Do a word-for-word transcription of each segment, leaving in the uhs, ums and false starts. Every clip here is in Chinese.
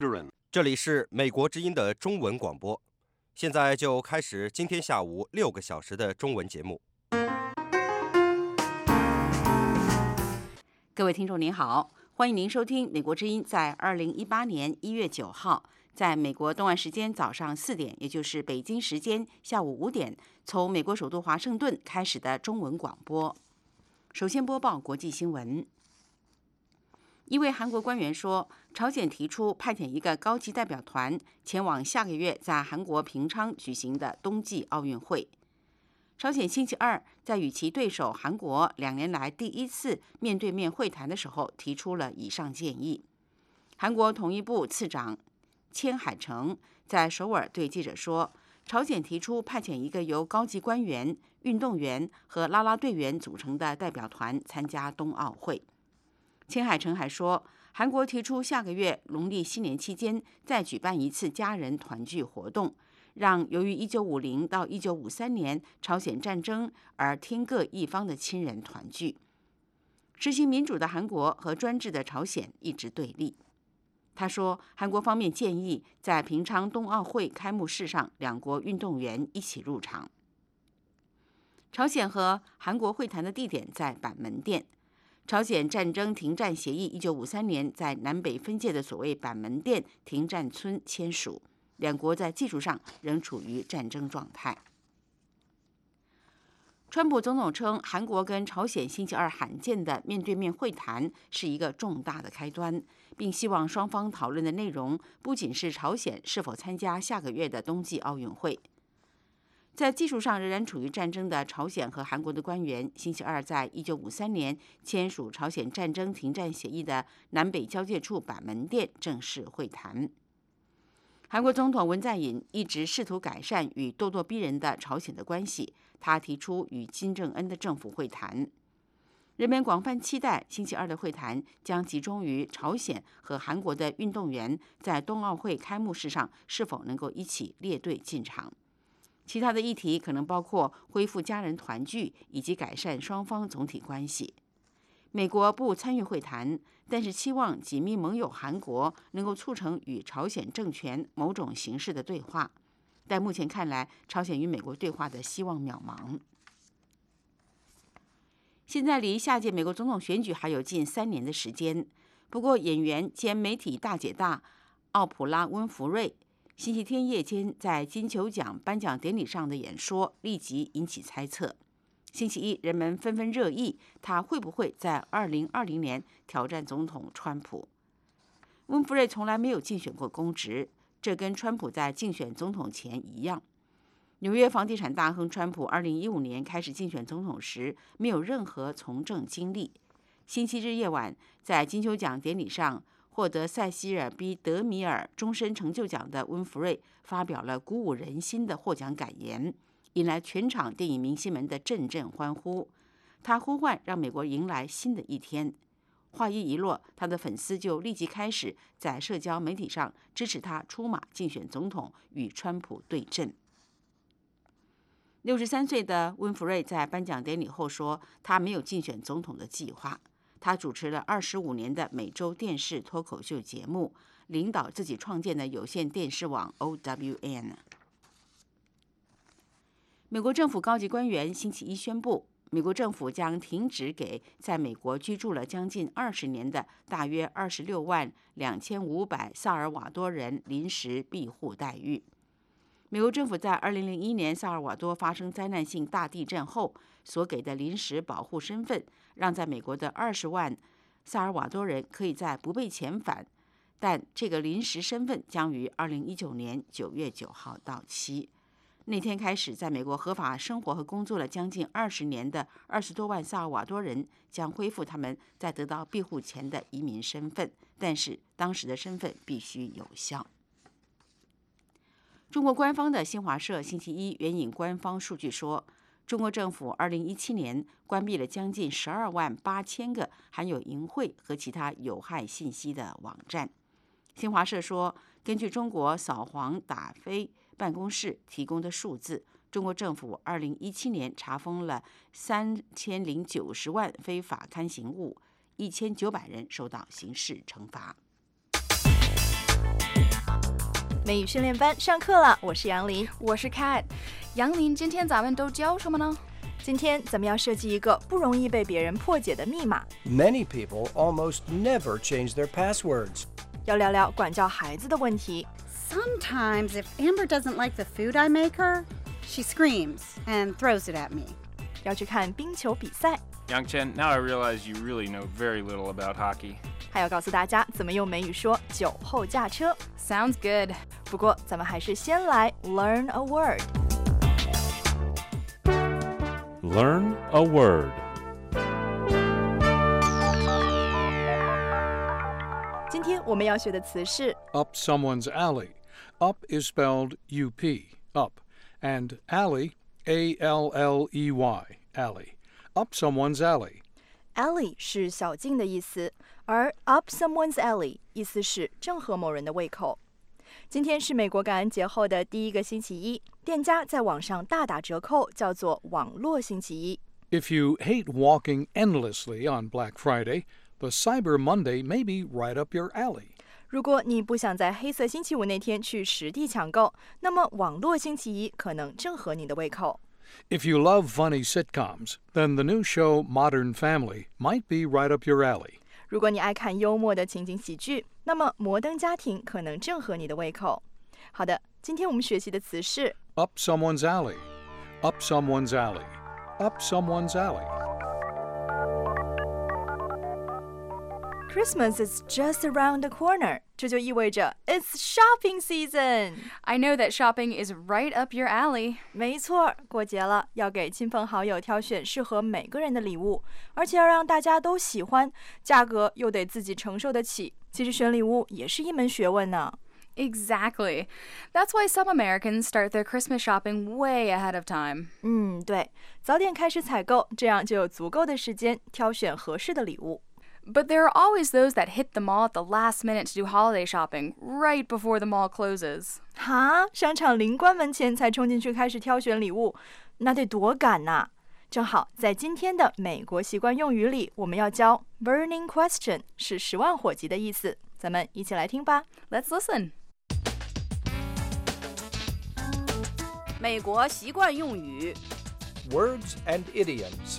这里是美国之音的中文广播，现在就开始今天下午六个小时的中文节目。 各位听众您好，欢迎您收听美国之音在二零一八年一月九号，在美国东岸时间早上四点，也就是北京时间下午五点，从美国首都华盛顿开始的中文广播。首先播报国际新闻。一位韩国官员说，朝鲜提出派遣一个高级代表团前往下个月在韩国平昌举行的冬季奥运会。朝鲜星期二在与其对手韩国两年来第一次面对面会谈的时候提出了以上建议。韩国统一部次长千海成在首尔对记者说，朝鲜提出派遣一个由高级官员、运动员和啦啦队员组成的代表团参加冬奥会。千海成还说，韩国提出下个月农历新年期间再举办一次家人团聚活动，让由于一九五零到一九五三年朝鲜战争而天各一方的亲人团聚。实行民主的韩国和专制的朝鲜一直对立。他说，韩国方面建议在平昌冬奥会开幕式上两国运动员一起入场。朝鲜和韩国会谈的地点在板门店。朝鲜战争停战协议一九五三年在南北分界的所谓板门店停战村签署，两国在技术上仍处于战争状态。川普总统称，韩国跟朝鲜星期二罕见的面对面会谈是一个重大的开端，并希望双方讨论的内容不仅是朝鲜是否参加下个月的冬季奥运会。在技术上仍然处于战争的朝鲜和韩国的官员，星期二在一九五三年签署朝鲜战争停战协议的南北交界处板门店正式会谈。韩国总统文在寅一直试图改善与咄咄逼人的朝鲜的关系，他提出与金正恩的政府会谈。人们广泛期待星期二的会谈将集中于朝鲜和韩国的运动员在冬奥会开幕式上是否能够一起列队进场。其他的议题可能包括恢复家人团聚以及改善双方总体关系。美国不参与会谈，但是期望紧密盟友韩国能够促成与朝鲜政权某种形式的对话。但目前看来，朝鲜与美国对话的希望渺茫。现在离下届美国总统选举还有近三年的时间。不过，演员兼媒体大姐大奥普拉·温弗瑞星期天夜间在金球奖颁奖典礼上的演说立即引起猜测。星期一，人们纷纷热议他会不会在二零二零年挑战总统川普。温弗瑞从来没有竞选过公职，这跟川普在竞选总统前一样。纽约房地产大亨川普二零一五年开始竞选总统时没有任何从政经历。星期日夜晚，在金球奖典礼上获得塞西尔 ·B. 德米尔终身成就奖的温弗瑞发表了鼓舞人心的获奖感言，引来全场电影明星们的阵阵欢呼。他呼唤让美国迎来新的一天。话音一落，他的粉丝就立即开始在社交媒体上支持他出马竞选总统，与川普对阵。六十三岁的温弗瑞在颁奖典礼后说，他没有竞选总统的计划。他主持了二十五年的美洲电视脱口秀节目，领导自己创建的有线电视网 O W N。 美国政府高级官员星期一宣布，美国政府将停止给在美国居住了将近二十年的大约二十六万两千五百萨尔瓦多人临时庇护待遇。美国政府在二零零一年萨尔瓦多发生灾难性大地震后所给的临时保护身份，让在美国的二十万萨尔瓦多人可以在不被遣返，但这个临时身份将于二零一九年九月九号到期。那天开始，在美国合法生活和工作了将近二十年的二十多万萨尔瓦多人将恢复他们在得到庇护前的移民身份，但是当时的身份必须有效。中国官方的新华社星期一援引官方数据说，中国政府二零一七年关闭了将近十二万八千个含有淫秽和其他有害信息的网站。新华社说，根据中国扫黄打非办公室提供的数字，中国政府二零一七年查封了三千零九十万非法刊行物，一千九百人受到刑事惩罚。 美语训练班上课了，我是杨林， 我是 Kat。杨林，今天咱们都教什么呢？ 今天咱们要设计一个不容易被别人破解的密码。 Many people almost never change their passwords. 要聊聊管教孩子的问题。 Sometimes, if Amber doesn't like the food I make her, she screams and throws it at me. 要去看冰球比赛。 Yang Chen, now I realize you really know very little about hockey. 还要告诉大家怎么用美语说酒后驾车。 Sounds good. 不过咱们还是先来 learn a word. Learn a word. 今天我们要学的词是 Up someone's alley. Up is spelled U P, up, and alley, A L L E Y, alley. Up someone's alley. alley 是小径的意思，而 up someone's alley 意思是正合某人的胃口。今天是美国感恩节后的第一个星期一，店家在网上大打折扣，叫做网络星期一。 If you hate walking endlessly on Black Friday, the Cyber Monday may be right up your alley. 如果你不想在黑色星期五那天去实地抢购，那么网络星期一可能正合你的胃口。 If you love funny sitcoms, then the new show Modern Family might be right up your alley. 如果你爱看幽默的情景喜剧，那么摩登家庭可能正合你的胃口。好的，今天我们学习的词是 Up someone's alley. Up someone's alley. Up someone's alley. Christmas is just around the corner. 这就意味着 It's shopping season. I know that shopping is right up your alley. 没错，过节了，要给亲朋好友挑选适合每个人的礼物，而且要让大家都喜欢，价格又得自己承受得起。其实选礼物也是一门学问呢。 Exactly. That's why some Americans start their Christmas shopping way ahead of time. 嗯，对，早点开始采购，这样就有足够的时间挑选合适的礼物。 But there are always those that hit the mall at the last minute to do holiday shopping, right before the mall closes. 哈，商场临关门前才冲进去开始挑选礼物，那得多赶呐！正好在今天的美国习惯用语里，我们要教 burning question 是十万火急的意思。咱们一起来听吧。 Let's listen. 美国习惯用语 Words and idioms.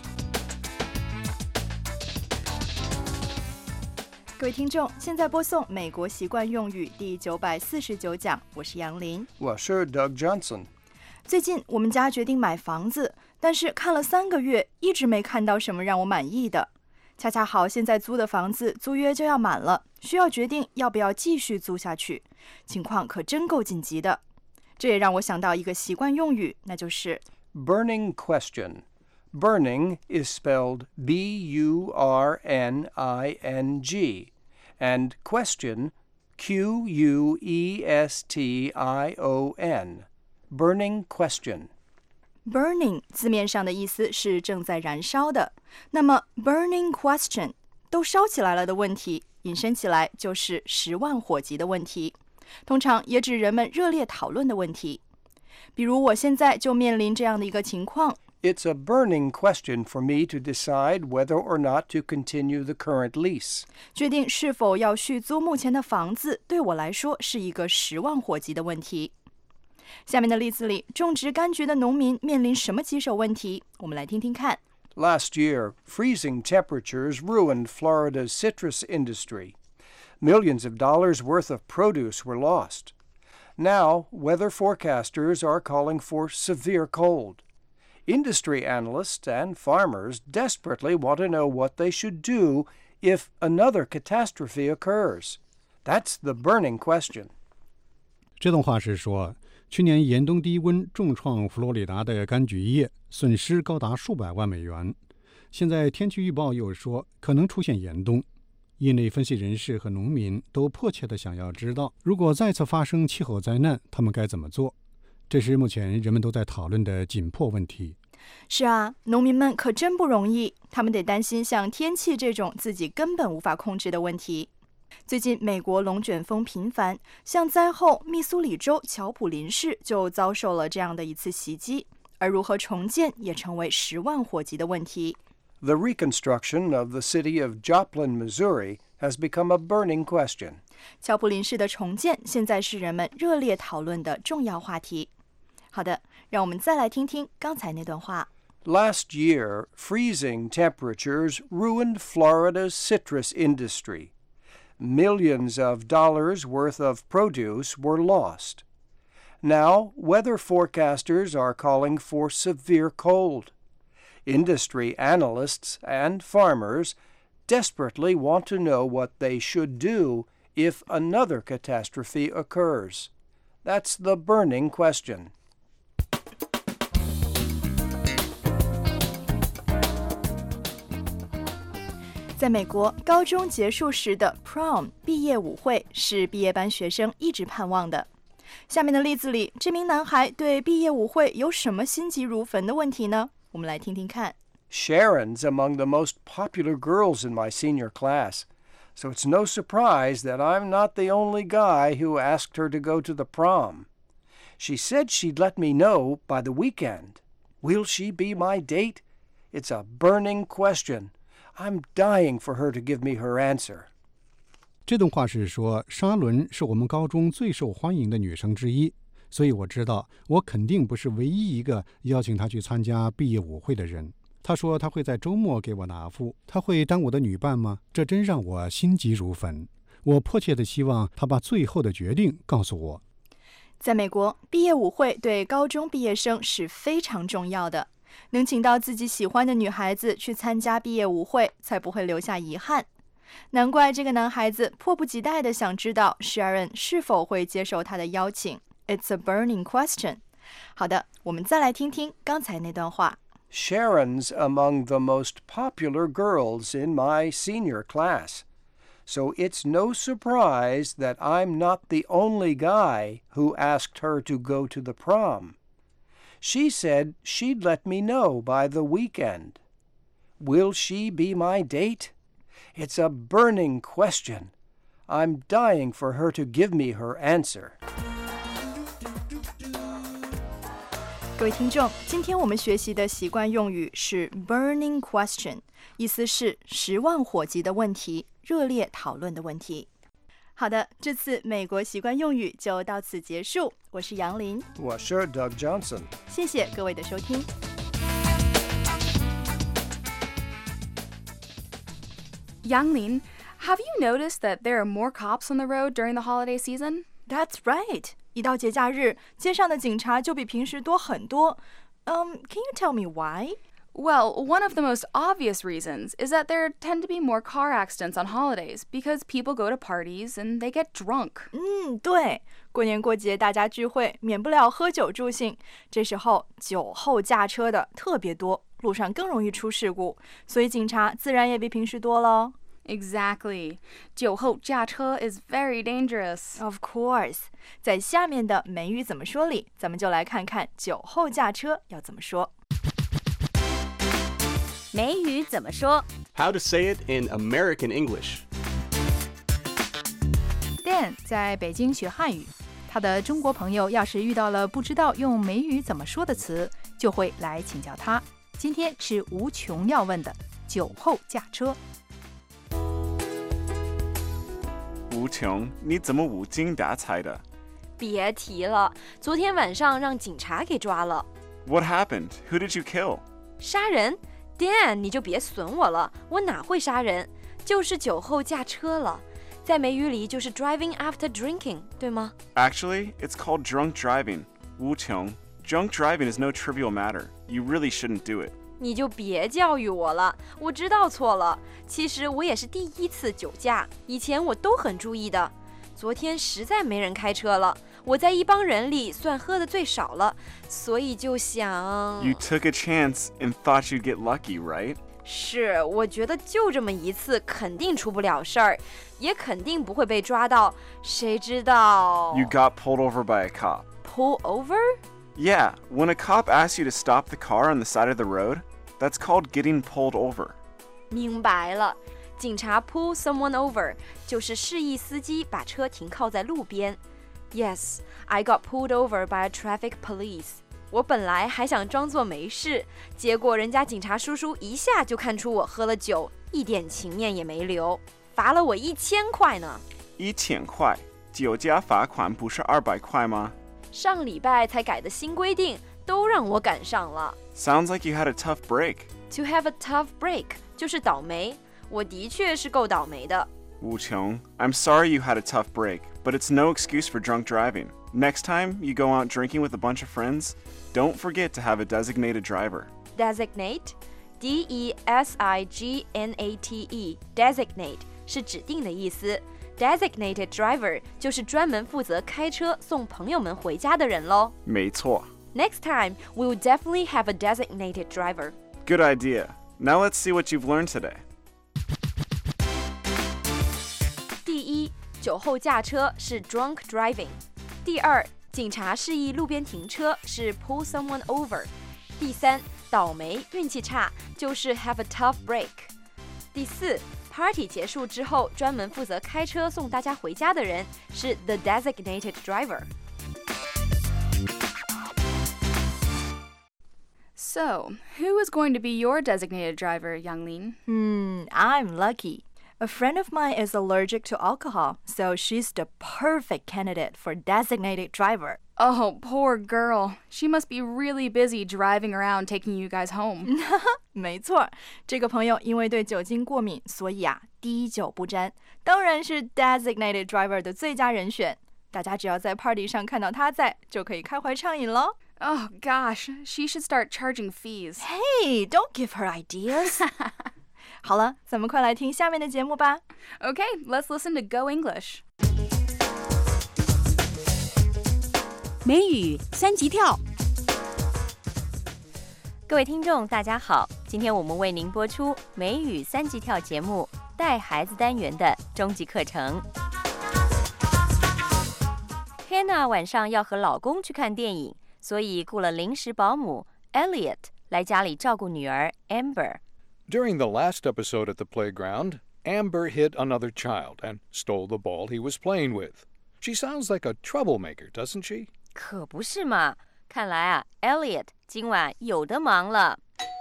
各位听众，现在播送美国习惯用语第九百四十九讲，我是杨林， 我是 Doug Johnson. 最近我们家决定买房子，但是看了三个月，一直没看到什么让我满意的。恰恰好现在租的房子租约就要满了，需要决定要不要继续租下去，情况可真够紧急的。这也让我想到一个习惯用语，那就是 Burning question. Burning is spelled B U R N I N G, and question, Q U E S T I O N. Burning question. burning 字面上的意思是正在燃烧的，那么 burning question 都烧起来了的问题，引申起来就是十万火急的问题，通常也指人们热烈讨论的问题。比如我现在就面临这样的一个情况。 It's a burning question for me to decide whether or not to continue the current lease. 决定是否要续租目前的房子，对我来说是一个十万火急的问题。下面的例子里，种植柑橘的农民面临什么棘手问题？我们来听听看。 Last year, freezing temperatures ruined Florida's citrus industry. Millions of dollars worth of produce were lost. Now, weather forecasters are calling for severe cold.Industry analysts and farmers desperately want to know what they should do if another catastrophe occurs. That's the burning question. 这段话是说，去年严冬低温重创佛罗里达的柑橘业，损失高达数百万美元。现在天气预报又说可能出现严冬，业内分析人士和农民都迫切地想要知道，如果再次发生气候灾难，他们该怎么做？这是目前人们都在讨论的紧迫问题。 是啊，农民们可真不容易，他们得担心像天气这种自己根本无法控制的问题。最近美国龙卷风频繁，像灾后密苏里州乔普林市就遭受了这样的一次袭击，而如何重建也成为十万火急的问题。 The reconstruction of the city of Joplin, Missouri has become a burning question. 乔普林市的重建现在是人们热烈讨论的重要话题。好的，让我们再来听听刚才那段话。 Last year, freezing temperatures ruined Florida's citrus industry. Millions of dollars worth of produce were lost. Now, weather forecasters are calling for severe cold. Industry analysts and farmers desperately want to know what they should do if another catastrophe occurs. That's the burning question. 在美国，高中结束时的 prom 毕业舞会是毕业班学生一直盼望的。下面的例子里，这名男孩对毕业舞会有什么心急如焚的问题呢？我们来听听看。 Sharon's among the most popular girls in my senior class, so it's no surprise that I'm not the only guy who asked her to go to the prom. She said she'd let me know by the weekend. Will she be my date? It's a burning question.I'm dying for her to give me her answer. 这段话是说，沙伦是我们高中最受欢迎的女生之一，所以我知道我肯定不是唯一一个邀请她去参加毕业舞会的人。她说她会在周末给我答复，她会当我的女伴吗？这真让我心急如焚。我迫切地希望她把最后的决定告诉我。 在美国，毕业舞会对高中毕业生是非常重要的。能请到自己喜欢的女孩子去参加毕业舞会，才不会留下遗憾。难怪这个男孩子迫不及待地想知道 Sharon 是否会接受他的邀请。It's a burning question. 好的，我们再来听听刚才那段话。 Sharon's among the most popular girls in my senior class, so it's no surprise that I'm not the only guy who asked her to go to the prom.She said she'd let me know by the weekend. Will she be my date? It's a burning question. I'm dying for her to give me her answer. 各位听众，今天我们学习的习惯用语是 burning question， 意思是十万火急的问题，热烈讨论的问题。好的，这次美国习惯用语就到此结束。我是杨林， 我是 Doug Johnson。 谢谢各位的收听。 Yang Lin, have you noticed that there are more cops on the road during the holiday season? That's right. 一到节假日，街上的警察就比平时多很多。Um, can you tell me why? Well, one of the most obvious reasons is that there tend to be more car accidents on holidays because people go to parties and they get drunk. 嗯，对，过年过节大家聚会，免不了喝酒助兴，这时候酒后驾车的特别多，路上更容易出事故，所以警察自然也比平时多咯。 Exactly. 酒后驾车 is very dangerous. Of course. 在下面的美语怎么说里，咱们就来看看酒后驾车要怎么说。 美语怎么说 How to say it in American English. Dan 在北京学汉语，他的中国朋友要是遇到了不知道用美语怎么说的词，就会来请教他。今天是无穷要问的酒后驾车。 无穷，你怎么无精打采的？ 别提了，昨天晚上让警察给抓了。 What happened? Who did you kill? 杀人 Dan 你就别损我了，我哪会杀人，就是酒后驾车了，在美语里就是 driving after drinking， 对吗？ Actually, it's called drunk driving. 无穷 Drunk driving is no trivial matter. You really shouldn't do it. 你就别教育我了，我知道错了。其实我也是第一次酒驾，以前我都很注意的。昨天实在没人开车了，我在一帮人里算喝的最少了，所以就想 You took a chance and thought you'd get lucky, right? 是，我觉得就这么一次肯定出不了事儿，也肯定不会被抓到，谁知道 You got pulled over by a cop. Pull over? Yeah, when a cop asks you to stop the car on the side of the road, that's called getting pulled over. 明白了，警察 pull someone over 就是示意司机把车停靠在路边。Yes, I got pulled over by a traffic police. 我本来还想装作没事，结果人家警察叔叔一下就看出我喝了酒，一点情面也没留，罚了我一千块呢。 一千块，酒驾罚款不是二百块吗？ 上礼拜才改的新规定，都让我赶上了。 Sounds like you had a tough break. To have a tough break 就是倒霉，我的确是够倒霉的。 Wu Qiong, I'm sorry you had a tough break, but it's no excuse for drunk driving. Next time you go out drinking with a bunch of friends, don't forget to have a designated driver. Designate, D E S I G N A T E, designate 是指定的意思。Designated driver 就是专门负责开车送朋友们回家的人咯。 没错。 Next time, we will definitely have a designated driver. Good idea. Now let's see what you've learned today. 第一，酒后驾车是 drunk driving。第二，警察示意路边停车是 pull someone over。第三，倒霉运气差就是 have a tough break。第四，party 结束之后专门负责开车送大家回家的人是 the designated driver。 So, who is going to be your designated driver, Younglin? Hmm, I'm lucky. A friend of mine is allergic to alcohol, so she's the perfect candidate for designated driver. Oh, poor girl. She must be really busy driving around taking you guys home. 没错，这个朋友因为对酒精过敏，所以啊，滴酒不沾，当然是 designated driver 的最佳人选。大家只要在 party 上看到他在，就可以开怀畅饮咯。 Oh, gosh, she should start charging fees. Hey, don't give her ideas. 好了，咱们快来听下面的节目吧。 Okay, let's listen to Go English. 美语三级跳。 各位听众，大家好，今天我们为您播出美语三级跳节目带孩子单元的终极课程。Hannah 晚上要和老公去看电影，所以雇了临时保姆 Elliot 来家里照顾女儿 Amber。During the last episode at the playground, Amber hit another child and stole the ball he was playing with. She sounds like a troublemaker, doesn't she? 可不是嘛，看来啊 Elliot 今晚有得忙了。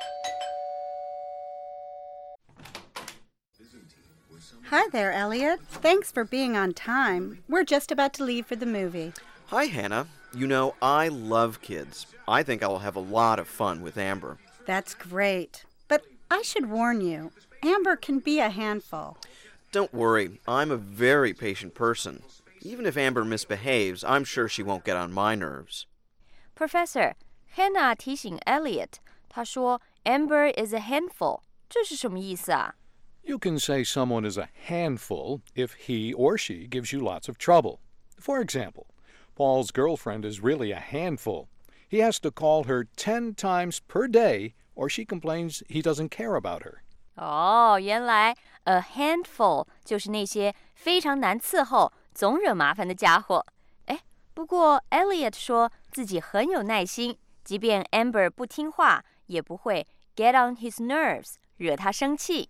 Hi there, Elliot. Thanks for being on time. We're just about to leave for the movie. Hi, Hannah. You know, I love kids. I think I'll have a lot of fun with Amber. That's great. But I should warn you, Amber can be a handful. Don't worry. I'm a very patient person. Even if Amber misbehaves, I'm sure she won't get on my nerves. Professor, Hannah 提醒 Elliot， 她说 Amber is a handful， 这是什么意思啊？ You can say someone is a handful if he or she gives you lots of trouble. For example, Paul's girlfriend is really a handful. He has to call her ten times per day, or she complains he doesn't care about her. 哦，原来 a handful 就是那些非常难伺候、总惹麻烦的家伙。哎，不过 Elliot 说自己很有耐心，即便 Amber 不听话，也不会 get on his nerves， 惹他生气。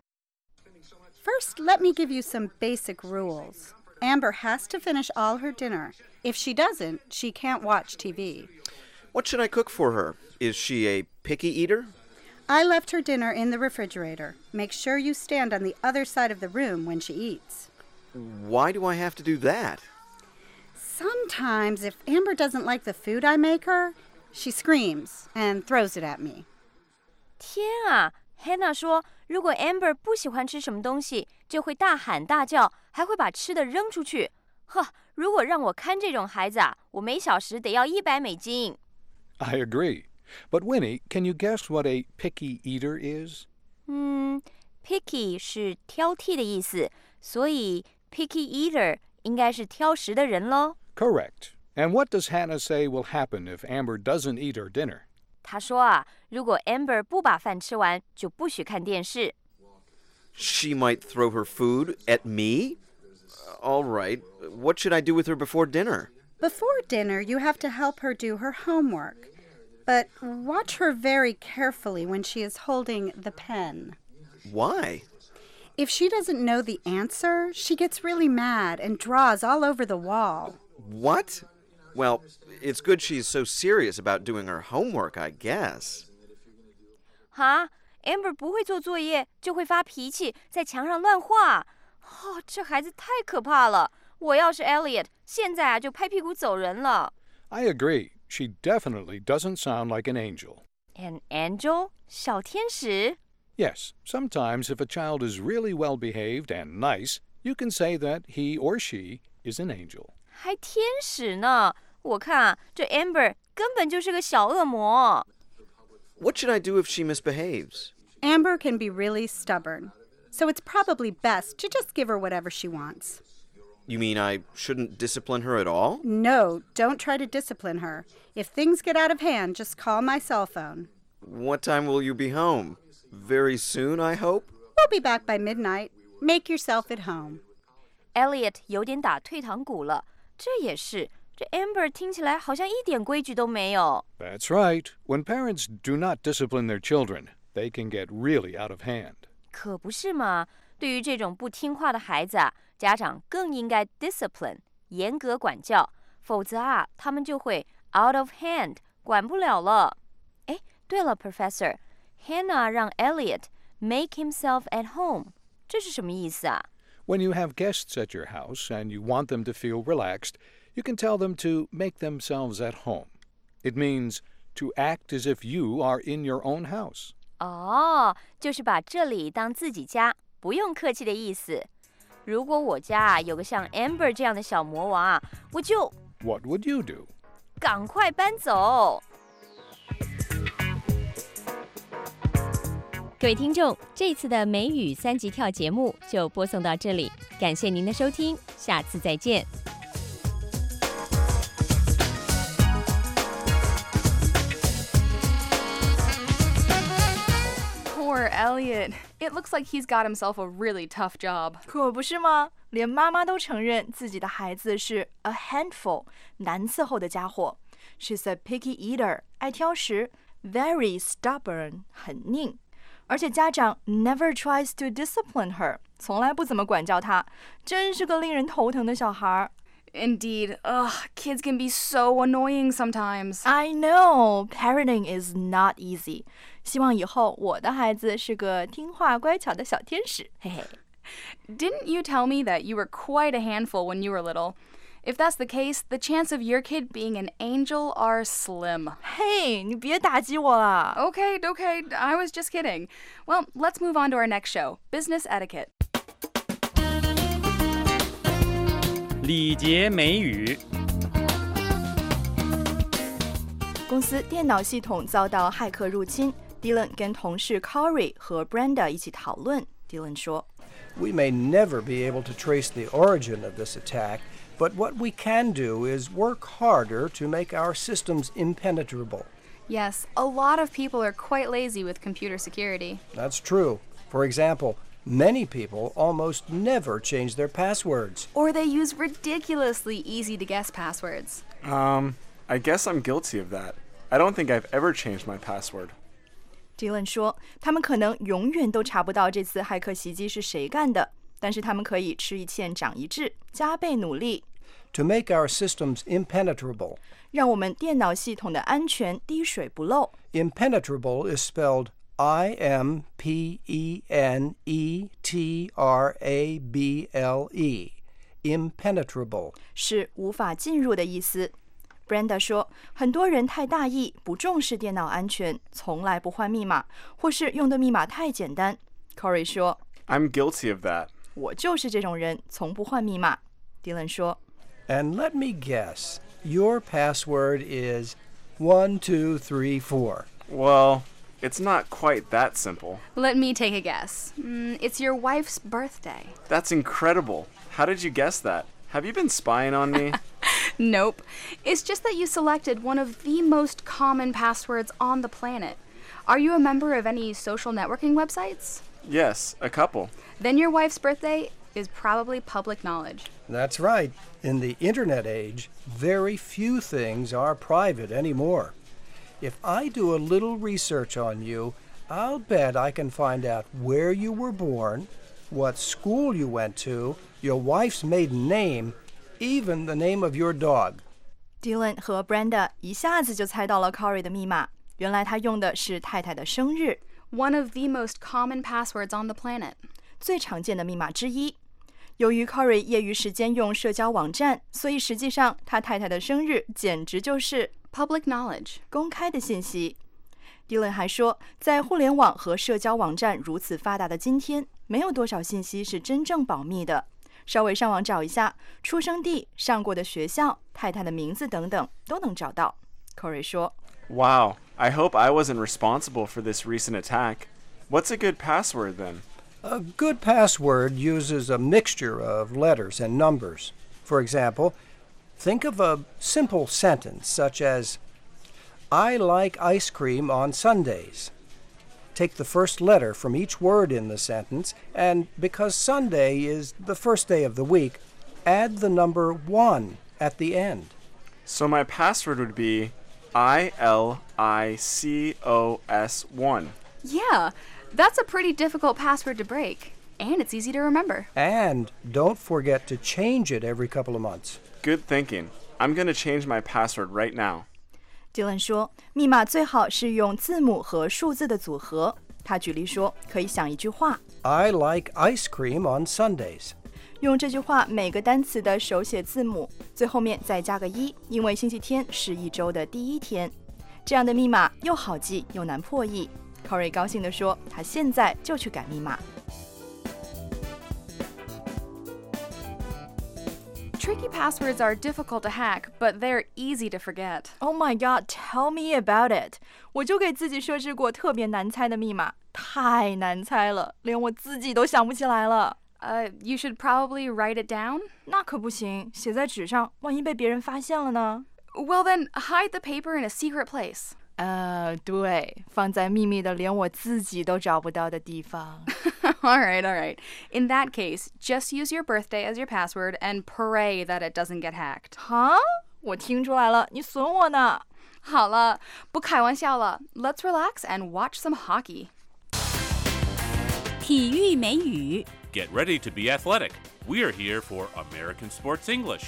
First, let me give you some basic rules. Amber has to finish all her dinner. If she doesn't, she can't watch T V. What should I cook for her? Is she a picky eater? I left her dinner in the refrigerator. Make sure you stand on the other side of the room when she eats. Why do I have to do that? Sometimes, if Amber doesn't like the food I make her, she screams and throws it at me. 天啊 Hannah 说如果 Amber 不喜欢吃什么东西，就会大喊大叫，还会把吃的扔出去。呵，如果让我看这种孩子啊，我每小时得要一百美金。 I agree. But Winnie, can you guess what a picky eater is? 嗯 picky 是挑剔的意思，所以 picky eater 应该是挑食的人咯。 Correct. And what does Hannah say will happen if Amber doesn't eat her dinner? 她说啊，如果 Amber 不把饭吃完，就不许看电视。 She might throw her food at me? All right. What should I do with her before dinner? Before dinner, you have to help her do her homework. But watch her very carefully when she is holding the pen. Why? If she doesn't know the answer, she gets really mad and draws all over the wall. What? Well, it's good she's so serious about doing her homework, I guess. 哈 Amber 不会做作业，就会发脾气，在墙上乱画。哦，这孩子太可怕了， 我要是 Elliot， 现在啊就拍屁股走人了。 I agree. She definitely doesn't sound like an angel. An angel? 小天使? Yes, sometimes if a child is really well behaved and nice, you can say that he or she is an angel. 还天使呢？我看啊，这 Amber 根本就是个小恶魔。 What should I do if she misbehaves? Amber can be really stubborn, so it's probably best to just give her whatever she wants. You mean I shouldn't discipline her at all? No, don't try to discipline her. If things get out of hand, just call my cell phone. What time will you be home? Very soon, I hope? We'll be back by midnight. Make yourself at home. Elliot 有点打退堂鼓了，这也是，这 Amber 听起来好像一点规矩都没有。 That's right. When parents do not discipline their children, they can get really out of hand. 可不是嘛，对于这种不听话的孩子啊，家长更应该 discipline 严格管教，否则啊，他们就会 out of hand 管不了了。哎，对了 ，Professor， Hannah 让 Elliot make himself at home， 这是什么意思啊？ When you have guests at your house and you want them to feel relaxed, you can tell them to make themselves at home. It means to act as if you are in your own house. 哦，就是把这里当自己家，不用客气的意思。如果我家啊有个像 Amber 这样的小魔王啊，我就 What would you do? 赶快搬走。各位听众，这次的美语三级跳节目就播送到这里，感谢您的收听，下次再见。 Poor Elliot. It looks like he's got himself a really tough job. 可不是吗？连妈妈都承认自己的孩子是 a handful 难伺候的家伙。She's a picky eater 爱挑食 ，very stubborn 很拧。而且家长 never tries to discipline her 从来不怎么管教她，真是个令人头疼的小孩。 Indeed. Ugh, kids can be so annoying sometimes. I know. Parenting is not easy. 希望以后我的孩子是个听话乖巧的小天使。嘿嘿。 Didn't you tell me that you were quite a handful when you were little? If that's the case, the chance of your kid being an angel are slim. 嘿，你别打击我了。 Okay, okay, I was just kidding. Well, let's move on to our next show, Business Etiquette. 礼节美语。 公司电脑系统遭到骇客入侵 ，Dylan 跟同事 Corey 和 Brenda 一起讨论。Dylan 说 We may never be able to trace the origin of this attack, but what we can do is work harder to make our systems impenetrable. Yes, a lot of people are quite lazy with computer security. That's true. For example, many people almost never change their passwords. Or they use ridiculously easy-to-guess passwords. Um, I guess I'm guilty of that. I don't think I've ever changed my password. Dylan 说，他们可能永远都查不到这次骇客袭击是谁干的，但是他们可以吃一堑长一智，加倍努力。 To make our systems impenetrable. 让我们电脑系统的安全滴水不漏。 Impenetrable is spelled I M P E N E T R A B L E. Impenetrable 是无法进入的意思。Brenda 说，很多人太大意，不重视电脑安全，从来不换密码，或是用的密码太简单。Corey 说 I'm guilty of that. 我就是这种人，从不换密码。Dylan 说 And let me guess, your password is one two three four. Well, it's not quite that simple. Let me take a guess. Mm, it's your wife's birthday. That's incredible. How did you guess that? Have you been spying on me? Nope. It's just that you selected one of the most common passwords on the planet. Are you a member of any social networking websites? Yes, a couple. Then your wife's birthday is probably public knowledge. That's right. In the internet age, very few things are private anymore. If I do a little research on you, I'll bet I can find out where you were born, what school you went to, your wife's maiden name, even the name of your dog. Dylan 和 Brenda 一下子就猜到了 Corey 的密码，原来他用的是太太的生日。 One of the most common passwords on the planet. 最常见的密码之一。 由于 Corey 业余时间用社交网站，所以实际上他太太的生日简直就是 public knowledge 公开的信息。Dylan 还说，在互联网和社交网站如此发达的今天，没有多少信息是真正保密的。稍微上网找一下，出生地、上过的学校、太太的名字等等都能找到。Corey 说 Wow, I hope I wasn't responsible for this recent attack. What's a good password then? A good password uses a mixture of letters and numbers. For example, think of a simple sentence such as, I like ice cream on Sundays. Take the first letter from each word in the sentence, and because Sunday is the first day of the week, add the number one at the end. So my password would be I L I C O S one. Yeah, that's a pretty difficult password to break, and it's easy to remember. And don't forget to change it every couple of months. Good thinking. I'm going to change my password right now. Dylan 说，密码最好是用字母和数字的组合。他举例说，可以想一句话 I like ice cream on Sundays. 用这句话每个单词的手写字母，最后面再加个一，因为星期天是一周的第一天。这样的密码又好记又难破译。Corey 高兴地说，他现在就去改密码。 Tricky passwords are difficult to hack, but they're easy to forget. Oh my god, tell me about it. 我就给自己设置过特别难猜的密码，太难猜了，连我自己都想不起来了。 Uh, you should probably write it down. 那可不行，写在纸上，万一被别人发现了呢？ Well then, hide the paper in a secret place. 呃，对，放在秘密的连我自己都找不到的地方。 all right, all right. In that case, just use your birthday as your password and pray that it doesn't get hacked. 哈？我听出来了，你损我呢。 好了，不开玩笑了。Let's relax and watch some hockey. 体育美语 Get ready to be athletic. We're here for American Sports English.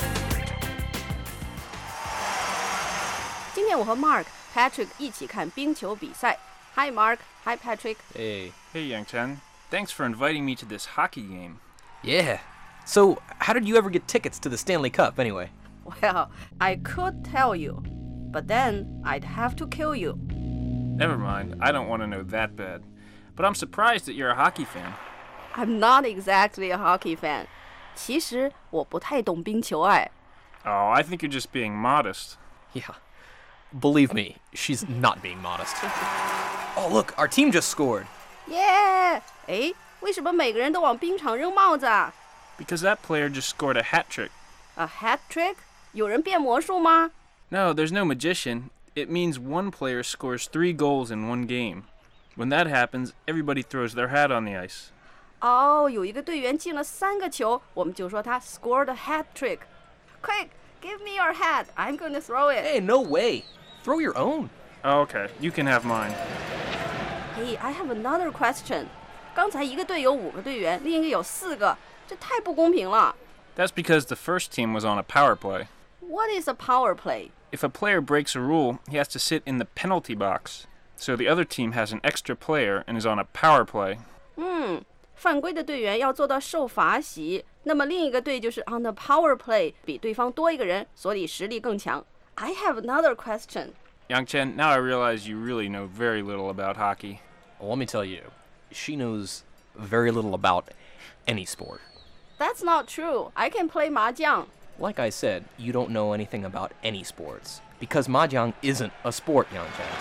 今天我和 Mark、Patrick 一起看冰球比赛。Hi Mark, hi Patrick. Hey. Hey Yang Chen. Thanks for inviting me to this hockey game. Yeah. So, how did you ever get tickets to the Stanley Cup anyway? Well, I could tell you, but then I'd have to kill you. Never mind, I don't want to know that bad. But I'm surprised that you're a hockey fan. I'm not exactly a hockey fan. 其实我不太懂冰球哎。 Oh, I think you're just being modest. Yeah. Believe me, she's not being modest. Oh, look, our team just scored. Yeah! 哎，为什么每个人都往冰场扔帽子啊？ Because that player just scored a hat trick. A hat trick? 有人变魔术吗？ No, there's no magician. It means one player scores three goals in one game. When that happens, everybody throws their hat on the ice. 哦，有一个队员进了三个球，我们就说他 scored a hat trick. Quick, give me your hat. I'm going to throw it. Hey, no way. Throw your own. Oh, okay, you can have mine. Hey, I have another question. 刚才一个队有五个队员，另一个有四个，这太不公平了。 That's because the first team was on a power play. What is a power play? If a player breaks a rule, he has to sit in the penalty box. So the other team has an extra player and is on a power play. 嗯，犯规的队员要做到受罚席，那么另一个队就是 on the power play， 比对方多一个人，所以实力更强。I have another question. Yang Chen, now I realize you really know very little about hockey. Well, let me tell you, she knows very little about any sport. That's not true. I can play mahjong. Like I said, you don't know anything about any sports. Because mahjong isn't a sport, Yang Chen.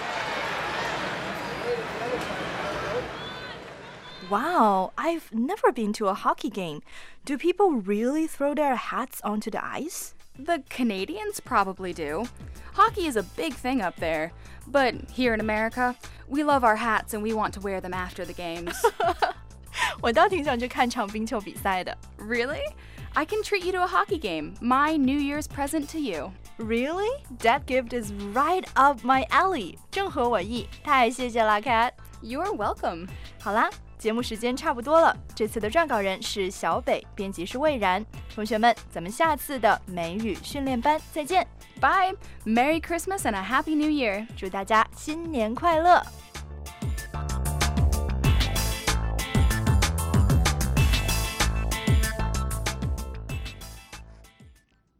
Wow, I've never been to a hockey game. Do people really throw their hats onto the ice? The Canadians probably do. Hockey is a big thing up there. But here in America, we love our hats and we want to wear them after the games. 我倒挺想去看场冰球比赛的。 Really? I can treat you to a hockey game. My New Year's present to you. Really? That gift is right up my alley. 正合我意。太谢谢啦 Kat. You're welcome. 好啦，节目时间差不多了。这次的撰稿人是小北，编辑是魏然。同学们，咱们下次的美语训练班再见。 Bye. Merry Christmas and a Happy New Year. 祝大家新年快乐。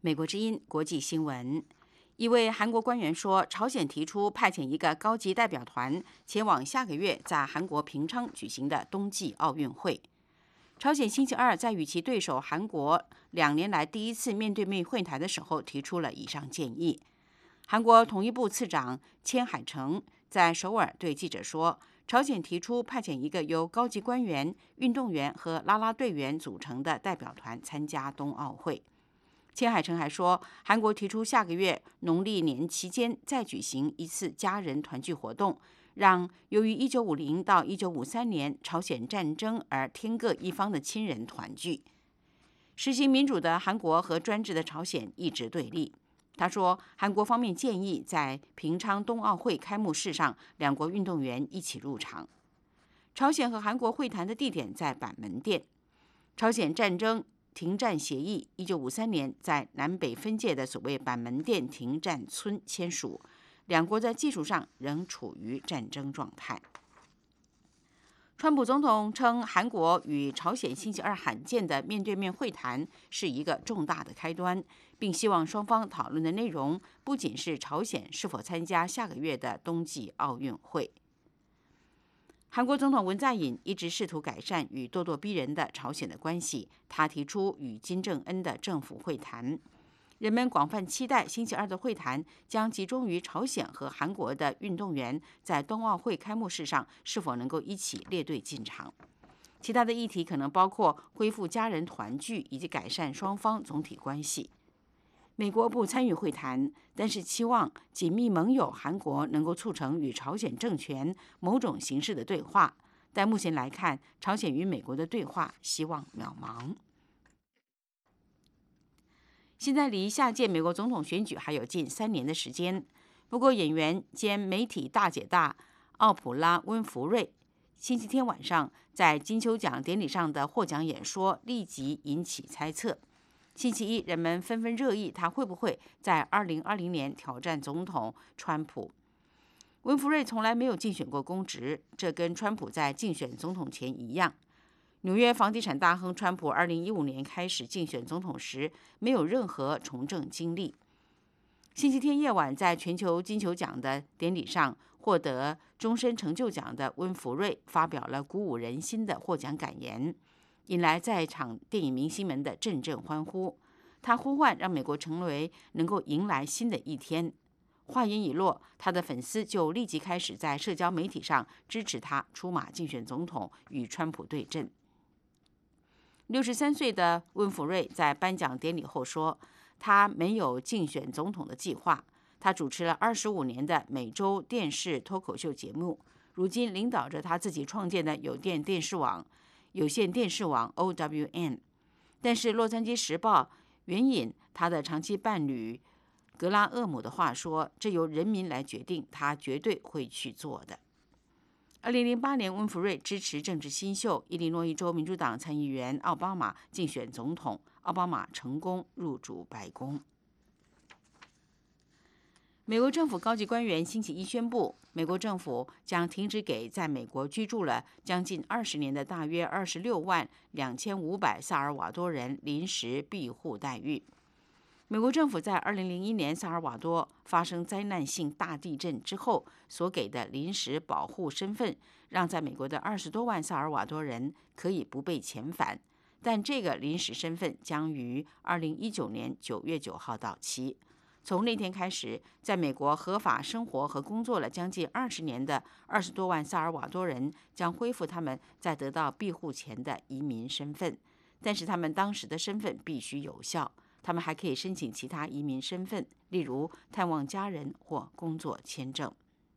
美国之音国际新闻，一位韩国官员说，朝鲜提出派遣一个高级代表团前往下个月在韩国平昌举行的冬季奥运会。朝鲜星期二在与其对手韩国两年来第一次面对面会谈的时候提出了以上建议。韩国统一部次长千海成在首尔对记者说，朝鲜提出派遣一个由高级官员、运动员和啦啦队员组成的代表团参加冬奥会。千海成还说，韩国提出下个月农历年期间再举行一次家人团聚活动，让由于一九五零到一九五三年朝鲜战争而天各一方的亲人团聚。实行民主的韩国和专制的朝鲜一直对立。他说，韩国方面建议在平昌冬奥会开幕式上，两国运动员一起入场。朝鲜和韩国会谈的地点在板门店。朝鲜战争停战协议一九五三年在南北分界的所谓板门店停战村签署，两国在技术上仍处于战争状态。川普总统称，韩国与朝鲜星期二罕见的面对面会谈是一个重大的开端，并希望双方讨论的内容不仅是朝鲜是否参加下个月的冬季奥运会。韩国总统文在寅一直试图改善与咄咄逼人的朝鲜的关系，他提出与金正恩的政府会谈。人们广泛期待星期二的会谈将集中于朝鲜和韩国的运动员在冬奥会开幕式上是否能够一起列队进场。其他的议题可能包括恢复家人团聚以及改善双方总体关系。美国不参与会谈，但是期望紧密盟友韩国能够促成与朝鲜政权某种形式的对话。但目前来看，朝鲜与美国的对话希望渺茫。现在离下届美国总统选举还有近三年的时间，不过演员兼媒体大姐大奥普拉·温弗瑞星期天晚上在金球奖典礼上的获奖演说立即引起猜测。星期一，人们纷纷热议他会不会在二零二零年挑战总统川普。温弗瑞从来没有竞选过公职，这跟川普在竞选总统前一样。纽约房地产大亨川普二零一五年开始竞选总统时，没有任何从政经历。星期天夜晚，在全球金球奖的典礼上，获得终身成就奖的温弗瑞发表了鼓舞人心的获奖感言，引来在场电影明星们的阵阵欢呼。他呼唤让美国成为能够迎来新的一天。话音一落，他的粉丝就立即开始在社交媒体上支持他出马竞选总统，与川普对阵。六十三岁的温弗瑞在颁奖典礼后说，他没有竞选总统的计划。他主持了二十五年的美洲电视脱口秀节目，如今领导着他自己创建的有线电视网有线电视网 O W N。 但是《洛杉矶时报》援引他的长期伴侣格拉厄姆的话说，这由人民来决定，他绝对会去做的。二零零八年，温弗瑞支持政治新秀伊利诺伊州民主党参议员奥巴马竞选总统，奥巴马成功入主白宫。美国政府高级官员星期一宣布，美国政府将停止给在美国居住了将近二十年的大约二十六万两千五百萨尔瓦多人临时庇护待遇。美国政府在二零零一年萨尔瓦多发生灾难性大地震之后所给的临时保护身份，让在美国的二十多万萨尔瓦多人可以不被遣返，但这个临时身份将于二零一九年九月九号到期。从那天开始，在美国合法生活和工作了将近二十年的二十多万萨尔瓦多人将恢复他们在得到庇护前的移民身份，但是他们当时的身份必须有效。他们还可以申请其他移民身份，例如探望家人或工作签证。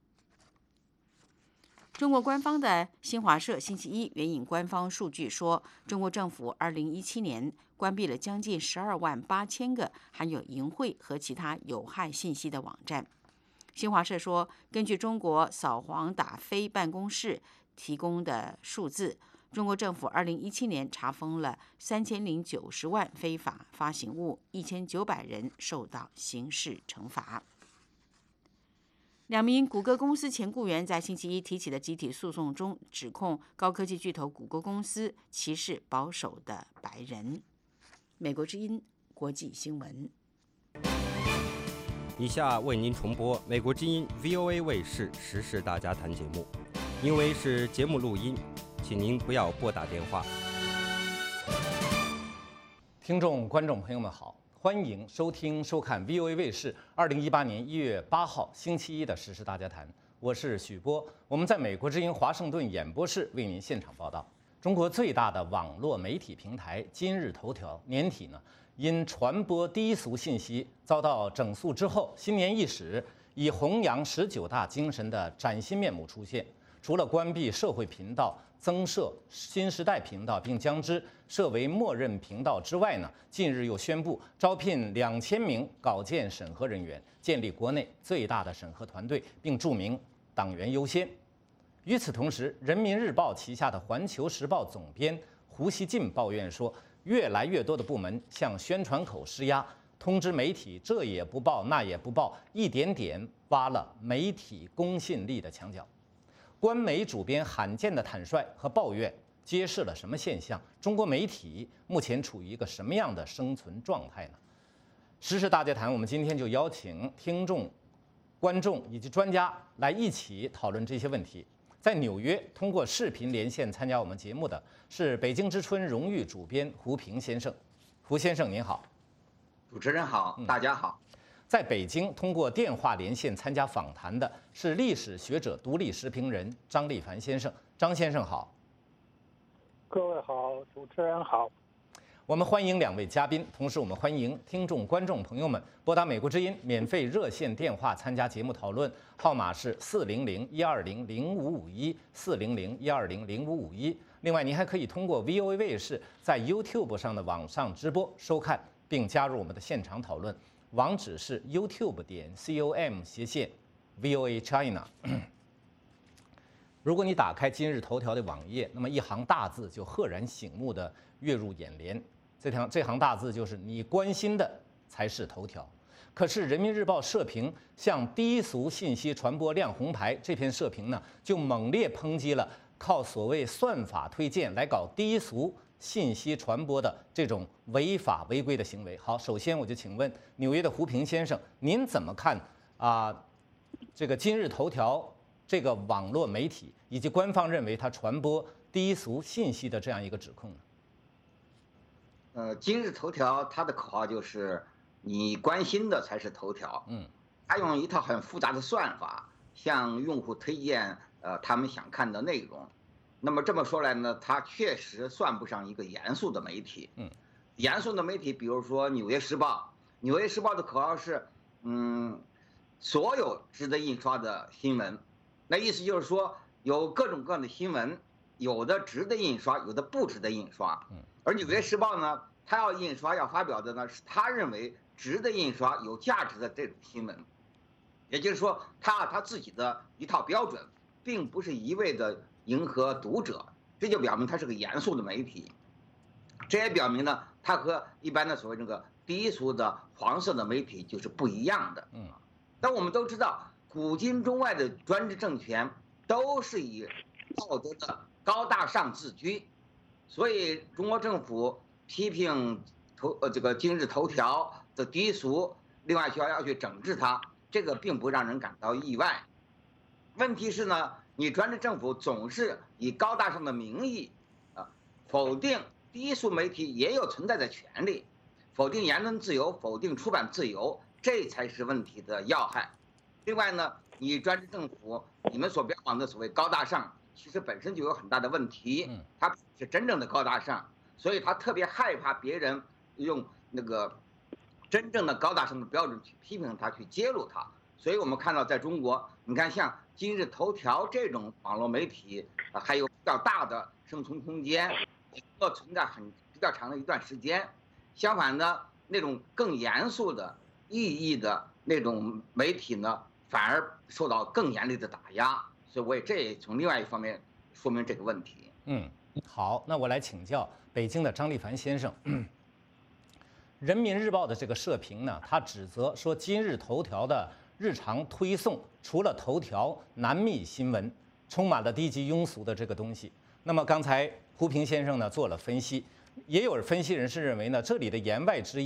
中国官方的新华社星期一援引官方数据说，中国政府二零一七年关闭了将近十二万八千个含有淫秽和其他有害信息的网站。新华社说，根据中国扫黄打非办公室提供的数字，中国政府二零一七年查封了三千零九十万非法发行物，一千九百人受到刑事惩罚。两名谷歌公司前雇员在星期一提起的集体诉讼中，指控高科技巨头谷歌公司歧视保守的白人。美国之音国际新闻。 以下为您重播美国之音 V O A 卫视时事大家谈节目，因为是节目录音，请您不要拨打电话。 听众、观众朋友们好，欢迎收听、收看 V O A 卫视二零一八年一月八号星期一的时事大家谈，我是许波，我们在美国之音华盛顿演播室为您现场报道。中国最大的网络媒体平台今日头条年底呢，因传播低俗信息遭到整肃之后，新年伊始，以弘扬十九大精神的崭新面目出现。除了关闭社会频道，增设新时代频道，并将之设为默认频道之外呢，近日又宣布招聘两千名稿件审核人员，建立国内最大的审核团队，并注明党员优先。与此同时，人民日报旗下的环球时报总编胡锡进抱怨说，越来越多的部门向宣传口施压，通知媒体这也不报那也不报，一点点挖了媒体公信力的墙角。官媒主编罕见的坦率和抱怨，揭示了什么现象？中国媒体目前处于一个什么样的生存状态呢？时事大家谈，我们今天就邀请听众、观众以及专家来一起讨论这些问题。在纽约通过视频连线参加我们节目的是北京之春荣誉主编胡平先生。胡先生您好。 主持人好，大家好。 在北京通过电话连线参加访谈的是历史学者、独立时评人张立凡先生。张先生好。 各位好，主持人好。 我们欢迎两位嘉宾，同时我们欢迎听众、观众朋友们拨打美国之音免费热线电话参加节目讨论，号码是四零零一二零零五五一四零零一二零零五五一。另外，您还可以通过 V O A 卫视在 YouTube 上的网上直播收看，并加入我们的现场讨论。网址是 YouTube 点 com 斜线 V O A China。如果你打开今日头条的网页，那么一行大字就赫然醒目地跃入眼帘。这条这行大字就是你关心的才是头条。可是人民日报社评向低俗信息传播亮红牌，这篇社评呢就猛烈抨击了靠所谓算法推荐来搞低俗信息传播的这种违法违规的行为。好，首先我就请问纽约的胡平先生，您怎么看啊、呃？这个今日头条这个网络媒体以及官方认为它传播低俗信息的这样一个指控呢？ 呃，今日头条它的口号就是你关心的才是头条。 嗯， 它用一套很复杂的算法向用户推荐呃他们想看的内容。那么这么说来呢，它确实算不上一个严肃的媒体。 嗯， 严肃的媒体，比如说《纽约时报》，《纽约时报》的口号是，嗯，所有值得印刷的新闻。那意思就是说，有各种各样的新闻，有的值得印刷，有的不值得印刷。 嗯， 而《纽约时报》呢，它要印刷、要发表的呢，是他认为值得印刷、有价值的这种新闻。也就是说，他他自己的一套标准，并不是一味的迎合读者，这就表明它是个严肃的媒体。这也表明呢，它和一般的所谓这个低俗的黄色的媒体就是不一样的。 嗯， 但我们都知道，古今中外的专制政权都是以道德的高大上自居，所以中国政府批评头呃这个今日头条的低俗，另外需要要去整治它，这个并不让人感到意外。问题是呢，你专制政府总是以高大上的名义，啊，否定低俗媒体也有存在的权利，否定言论自由，否定出版自由，这才是问题的要害。另外呢，你专制政府你们所标榜的所谓高大上，其实本身就有很大的问题，它不是真正的高大上，所以他特别害怕别人用那个真正的高大上的标准去批评他，去揭露他。所以我们看到在中国，你看像今日头条这种网络媒体，啊，还有比较大的生存空间，要存在很比较长的一段时间。相反呢，那种更严肃的、意义的那种媒体呢，反而受到更严厉的打压。所以我也这也从另外一方面说明这个问题。 嗯，好，那我来请教北京的张立凡先生。人民日报的这个社评呢，他指责说今日头条的日常推送除了头条难觅新闻，充满了低级庸俗的这个东西。那么刚才胡平先生呢做了分析，也有分析人士认为呢，这里的言外之意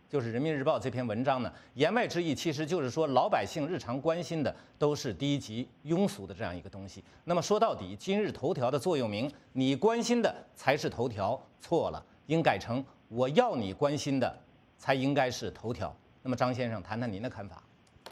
就是《人民日报》这篇文章呢，言外之意其实就是说，老百姓日常关心的都是低级、庸俗的这样一个东西。那么说到底，今日头条的座右铭“你关心的才是头条”错了，应改成“我要你关心的才应该是头条”。那么张先生，谈谈您的看法。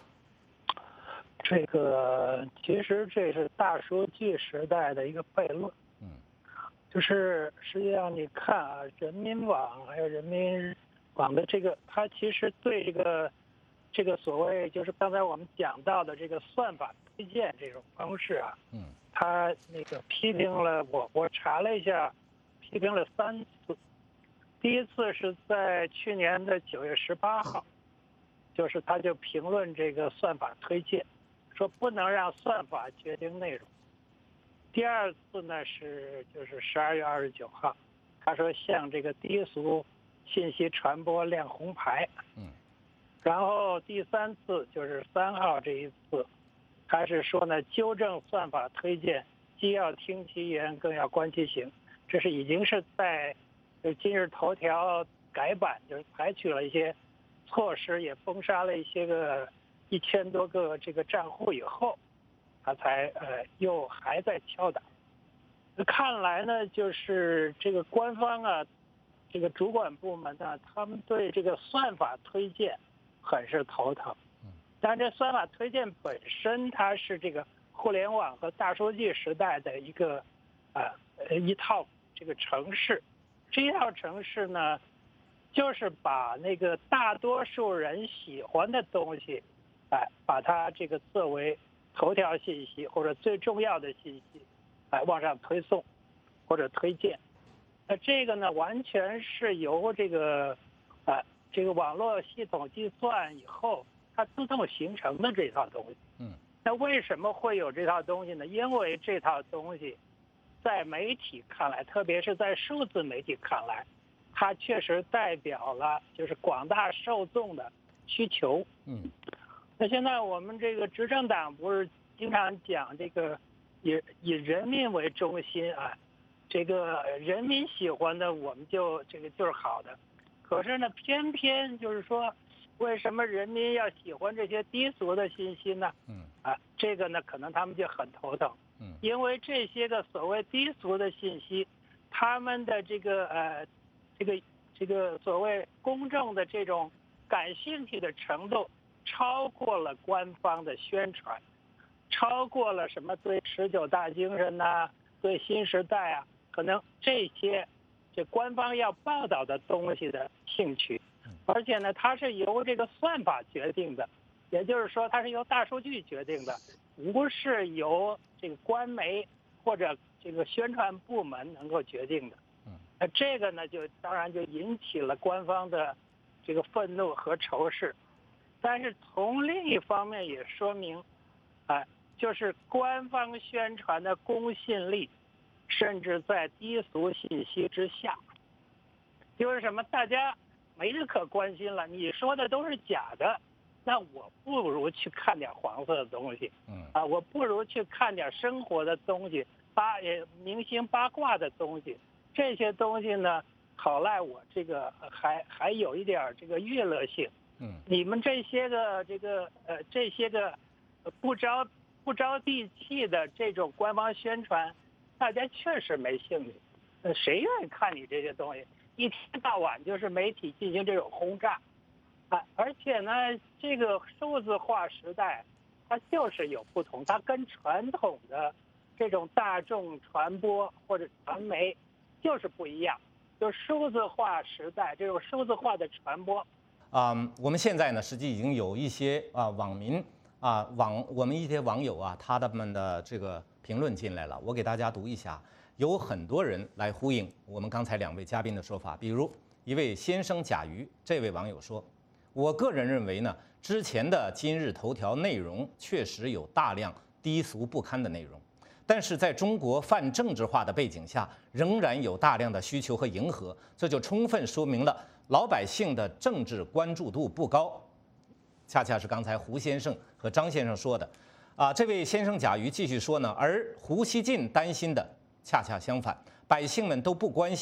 这个其实这是大数据时代的一个悖论。 嗯， 就是实际上你看啊，人民网还有人民网的这个，它其实对这个这个所谓就是刚才我们讲到的这个算法推荐这种方式啊， 嗯， 它那个批评了我，我查了一下，批评了三次。第一次是在去年的九月十八号，就是他就评论这个算法推荐，说不能让算法决定内容。第二次呢是就是十二月二十九号，他说向这个低俗信息传播亮红牌。 嗯， 然后第三次就是三号这一次，他是说呢纠正算法推荐，既要听其言，更要观其行。这是已经是在就今日头条改版，就是采取了一些措施，也封杀了一些个一千多个这个账户以后，他才呃又还在敲打。看来呢，就是这个官方啊，这个主管部门呢，他们对这个算法推荐很是头疼。但这算法推荐本身，它是这个互联网和大数据时代的一个啊呃一套这个程式。这一套程式呢，就是把那个大多数人喜欢的东西，哎，把它这个作为头条信息或者最重要的信息，哎，往上推送或者推荐。那这个呢，完全是由这个啊这个网络系统计算以后，它自动形成的这套东西。 嗯， 那为什么会有这套东西呢？因为这套东西在媒体看来，特别是在数字媒体看来，它确实代表了就是广大受众的需求。 嗯， 那现在我们这个执政党不是经常讲这个以以人民为中心啊，这个人民喜欢的我们就这个就是好的。可是呢，偏偏就是说，为什么人民要喜欢这些低俗的信息呢？ 嗯， 啊，这个呢，可能他们就很头疼。 嗯， 因为这些个所谓低俗的信息，他们的这个呃，这个这个所谓公众的这种感兴趣的程度，超过了官方的宣传，超过了什么对十九大精神呐、啊，对新时代啊，可能这些这官方要报道的东西的兴趣，而且呢，它是由这个算法决定的，也就是说，它是由大数据决定的，不是由这个官媒或者这个宣传部门能够决定的。那这个呢，就当然就引起了官方的这个愤怒和仇视。但是从另一方面也说明，啊，就是官方宣传的公信力，甚至在低俗信息之下。就是什么，大家没人可关心了，你说的都是假的。那我不如去看点黄色的东西， 嗯啊，我不如去看点生活的东西，八呃明星八卦的东西，这些东西呢，好赖我这个还还有一点这个娱乐性。 嗯， 你们这些个这个呃这些个不着不着地气的这种官方宣传，大家确实没兴趣。呃，谁愿意看你这些东西？一天到晚就是媒体进行这种轰炸。啊，而且呢，这个数字化时代，它就是有不同，它跟传统的这种大众传播或者传媒就是不一样。就数字化时代，这种数字化的传播， 啊、嗯，我们现在呢，实际已经有一些啊网民啊网我们一些网友啊，他们的这个评论进来了，我给大家读一下。有很多人来呼应我们刚才两位嘉宾的说法，比如一位先生甲鱼，这位网友说。我个人认为呢，之前的今日头条内容确实有大量低俗不堪的内容，但是在中国泛政治化的背景下，仍然有大量的需求和迎合，这就充分说明了老百姓的政治关注度不高。恰恰是刚才胡先生和张先生说的，啊，这位先生甲鱼继续说呢，而胡锡进担心的恰恰相反，百姓们都不关心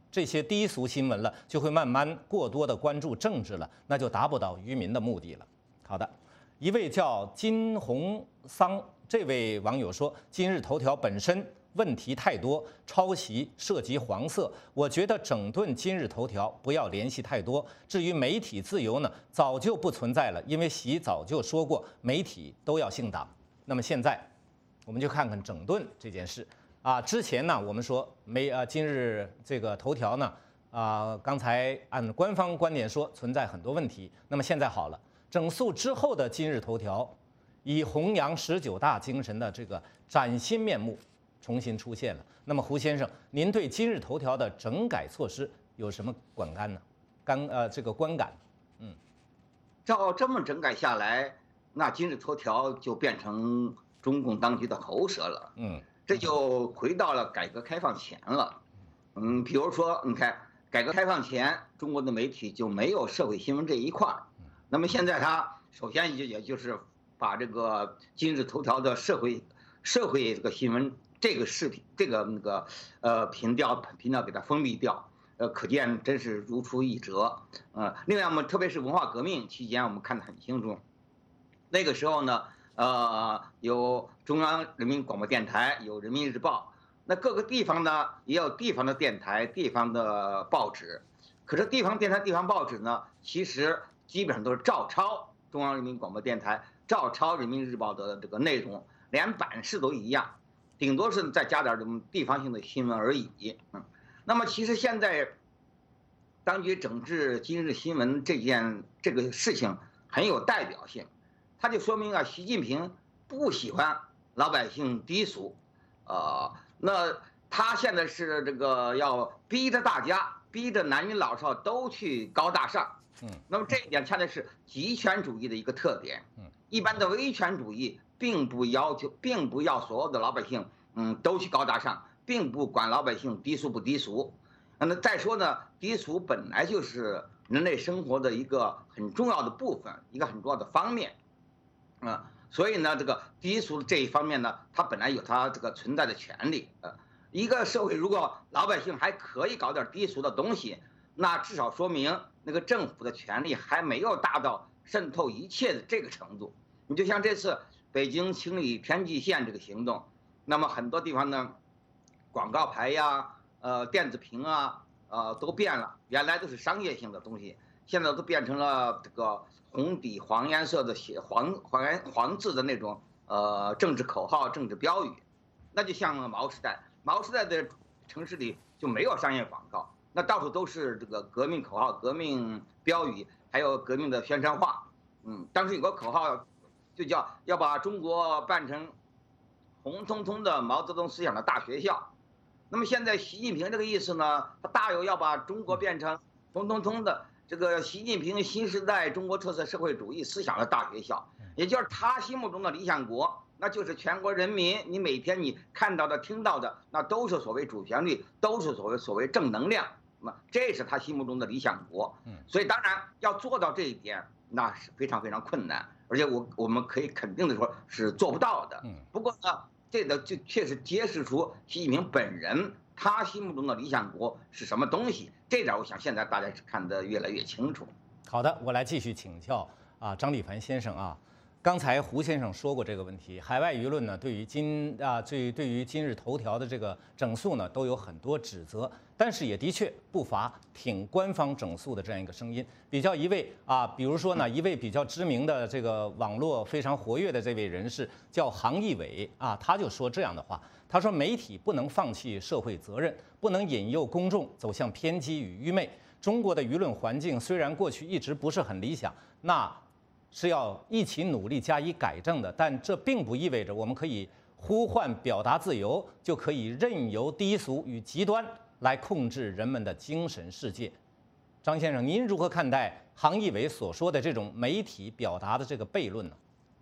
这些低俗新闻了，就会慢慢过多的关注政治了，那就达不到渔民的目的了。好的，一位叫金红桑这位网友说，今日头条本身问题太多，抄袭涉及黄色，我觉得整顿今日头条不要联系太多。至于媒体自由呢，早就不存在了，因为习早就说过，媒体都要姓党。那么现在，我们就看看整顿这件事啊。之前呢，我们说媒啊今日这个头条呢啊，刚才按官方观点说存在很多问题。那么现在好了，整肃之后的今日头条，以弘扬十九大精神的这个崭新面目重新出现了。那么胡先生，您对今日头条的整改措施有什么观感呢？刚呃这个观感，嗯， 照这么整改下来，那今日头条就变成中共当局的喉舌了。 嗯， 这就回到了改革开放前了。嗯，比如说，你看，改革开放前，中国的媒体就没有社会新闻这一块儿。那么现在它首先也也就是把这个今日头条的社会社会这个新闻这个视频这个那个呃频道频道给它封闭掉，呃，可见真是如出一辙。呃，另外我们特别是文化革命期间，我们看得很清楚，那个时候呢，呃，有中央人民广播电台，有人民日报，那各个地方呢也有地方的电台、地方的报纸，可是地方电台、地方报纸呢，其实基本上都是照抄中央人民广播电台、照抄人民日报的这个内容，连版式都一样，顶多是再加点这种地方性的新闻而已。嗯，那么其实现在当局整治今日新闻这件这个事情很有代表性，它就说明啊，习近平不喜欢老百姓低俗，呃，那他现在是这个要逼着大家，逼着男女老少都去高大上。 嗯， 那么这一点恰恰是极权主义的一个特点。 嗯， 一般的威权主义并不要求，并不要所有的老百姓，嗯，都去高大上，并不管老百姓低俗不低俗。那再说呢，低俗本来就是人类生活的一个很重要的部分，一个很重要的方面。啊，所以呢，这个低俗这一方面呢，它本来有它这个存在的权利。呃，一个社会如果老百姓还可以搞点低俗的东西，那至少说明那个政府的权力还没有大到渗透一切的这个程度。你就像这次北京清理天际线这个行动，那么很多地方呢，广告牌呀、呃电子屏啊、呃都变了，原来都是商业性的东西，现在都变成了这个红底黄颜色的写黄黄颜黄字的那种呃政治口号、政治标语。那就像毛时代，毛时代的城市里就没有商业广告。那到处都是这个革命口号、革命标语，还有革命的宣传画。嗯，当时有个口号，就叫要把中国办成红彤彤的毛泽东思想的大学校。那么现在习近平这个意思呢，他大有要把中国变成红彤彤的这个习近平新时代中国特色社会主义思想的大学校，也就是他心目中的理想国。那就是全国人民，你每天你看到的、听到的，那都是所谓主旋律，都是所谓所谓正能量。那这是他心目中的理想国。所以当然要做到这一点，那是非常非常困难，而且我我们可以肯定的说是做不到的。不过呢，这个就确实揭示出习近平本人他心目中的理想国是什么东西。这点我想现在大家是看得越来越清楚。 好的，我来继续请教啊，张立凡先生啊。刚才胡先生说过这个问题，海外舆论呢对于今啊对对于今日头条的这个整肃呢都有很多指责，但是也的确不乏挺官方整肃的这样一个声音。比较一位啊，比如说呢一位比较知名的这个网络非常活跃的这位人士叫杭义伟啊，他就说这样的话，他说媒体不能放弃社会责任，不能引诱公众走向偏激与愚昧。中国的舆论环境虽然过去一直不是很理想，那是要一起努力加以改正的，但这并不意味着我们可以呼唤表达自由，就可以任由低俗与极端来控制人们的精神世界。张先生，您如何看待杭义伟所说的这种媒体表达的这个悖论呢？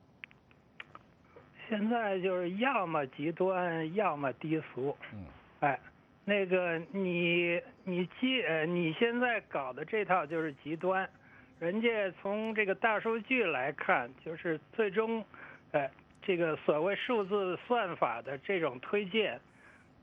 现在就是要么极端，要么低俗。 嗯， 哎，那个你你既呃你现在搞的这套就是极端。人家从这个大数据来看，就是最终，呃，这个所谓数字算法的这种推荐，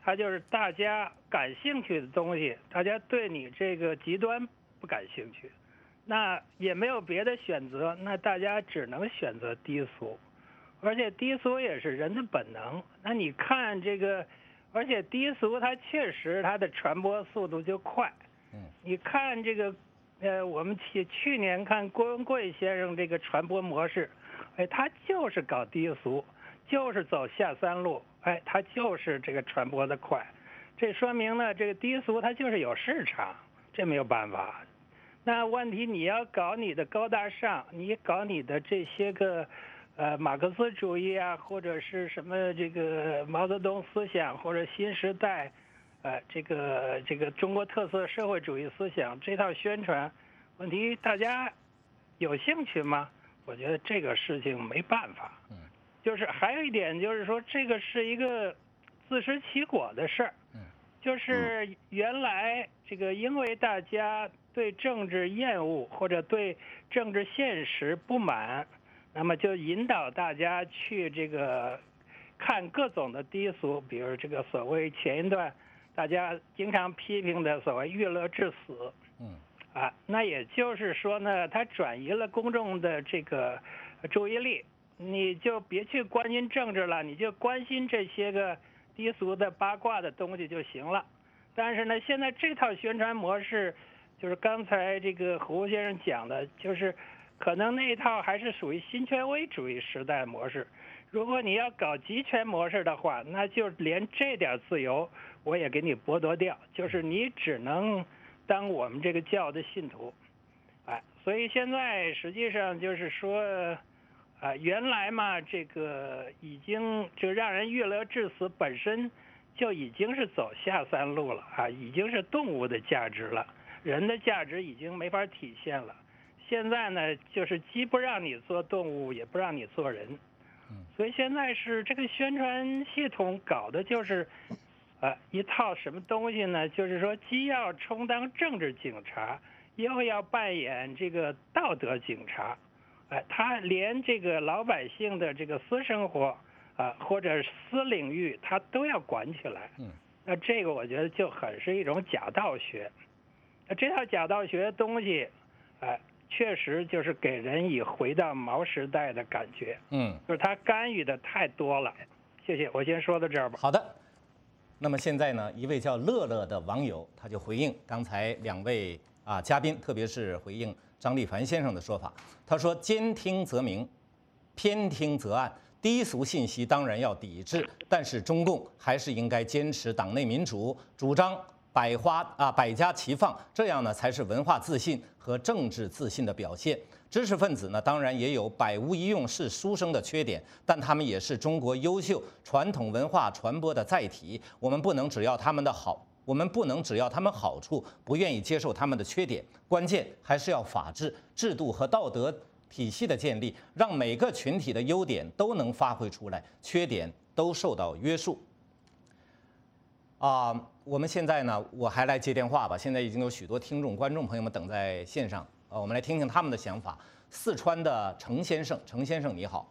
它就是大家感兴趣的东西，大家对你这个极端不感兴趣，那也没有别的选择，那大家只能选择低俗，而且低俗也是人的本能。那你看这个，而且低俗它确实它的传播速度就快。你看这个，呃，我们去去年看郭文贵先生这个传播模式，哎，他就是搞低俗，就是走下三路，哎，他就是这个传播的快，这说明呢，这个低俗它就是有市场，这没有办法。那问题你要搞你的高大上，你搞你的这些个，呃，马克思主义啊，或者是什么这个毛泽东思想或者新时代。呃，这个这个中国特色社会主义思想这套宣传，问题大家有兴趣吗？我觉得这个事情没办法。嗯，就是还有一点就是说，这个是一个自食其果的事儿。嗯，就是原来这个因为大家对政治厌恶或者对政治现实不满，那么就引导大家去这个看各种的低俗，比如这个所谓前一段。大家经常批评的所谓娱乐至死，嗯，啊，那也就是说呢，它转移了公众的这个注意力，你就别去关心政治了，你就关心这些个低俗的八卦的东西就行了。但是呢，现在这套宣传模式，就是刚才这个胡先生讲的，就是可能那一套还是属于新权威主义时代模式。如果你要搞集权模式的话，那就连这点自由我也给你剥夺掉，就是你只能当我们这个教的信徒，哎，所以现在实际上就是说，啊，原来嘛，这个已经就让人娱乐至死本身就已经是走下三路了啊，已经是动物的价值了，人的价值已经没法体现了。现在呢，就是既不让你做动物，也不让你做人。所以现在是这个宣传系统搞的就是，呃，一套什么东西呢？就是说，既要充当政治警察，又要扮演这个道德警察，哎、呃，他连这个老百姓的这个私生活啊、呃、或者私领域，他都要管起来。嗯，那这个我觉得就很是一种假道学。那这套假道学的东西，哎、呃。确实就是给人以回到毛时代的感觉，嗯，就是他干预的太多了。谢谢，我先说到这儿吧。 好的，那么现在呢，一位叫乐乐的网友他就回应刚才两位啊嘉宾，特别是回应张立凡先生的说法。他说：“兼听则明，偏听则暗。低俗信息当然要抵制，但是中共还是应该坚持党内民主，主张。”百花啊，百家齐放，这样呢才是文化自信和政治自信的表现。知识分子呢，当然也有百无一用是书生的缺点，但他们也是中国优秀传统文化传播的载体。我们不能只要他们的好，我们不能只要他们好处，不愿意接受他们的缺点。关键还是要法治、制度和道德体系的建立，让每个群体的优点都能发挥出来，缺点都受到约束。啊、呃，我们现在呢，我还来接电话吧。现在已经有许多听众、观众朋友们等在线上，呃，我们来听听他们的想法。四川的程先生，程先生你好。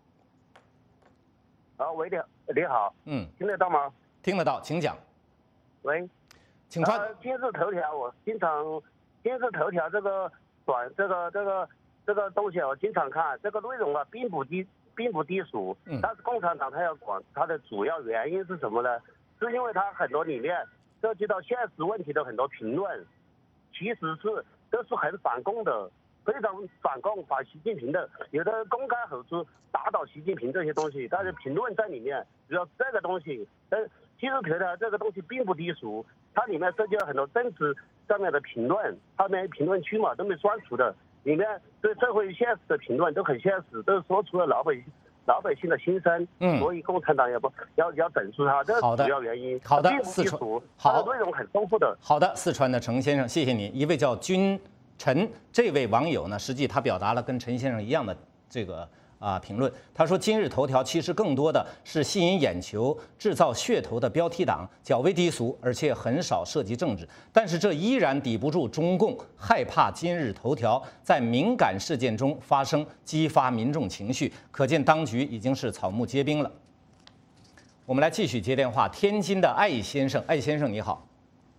啊，喂，你你好，嗯，听得到吗？ 听得到，请讲。 喂， 请传。 呃，今日头条我经常，今日头条这个短这个这个这个东西我经常看，这个内容啊并不低并不低俗，嗯，但是共产党它要管它的主要原因是什么呢？是因为它很多里面涉及到现实问题的很多评论，其实是都是很反共的，非常反共反习近平的，有的公开吼出打倒习近平这些东西，但是评论在里面，主要这个东西，但今日头条这个东西并不低俗，它里面涉及了很多政治上面的评论，它没评论区嘛都没删除的，里面对社会现实的评论都很现实，都说出了老百姓。老百姓的心声，嗯，所以共产党也不要要整肃他，这是主要原因。 好的，四川好，内容很丰富的。 好的，四川的程先生，谢谢您。一位叫君陈这位网友呢，实际他表达了跟陈先生一样的这个啊评论。他说，今日头条其实更多的是吸引眼球、制造噱头的标题党，较为低俗，而且很少涉及政治。但是这依然抵不住中共害怕今日头条在敏感事件中发生，激发民众情绪。可见当局已经是草木皆兵了。 我们来继续接电话，天津的艾先生，艾先生你好。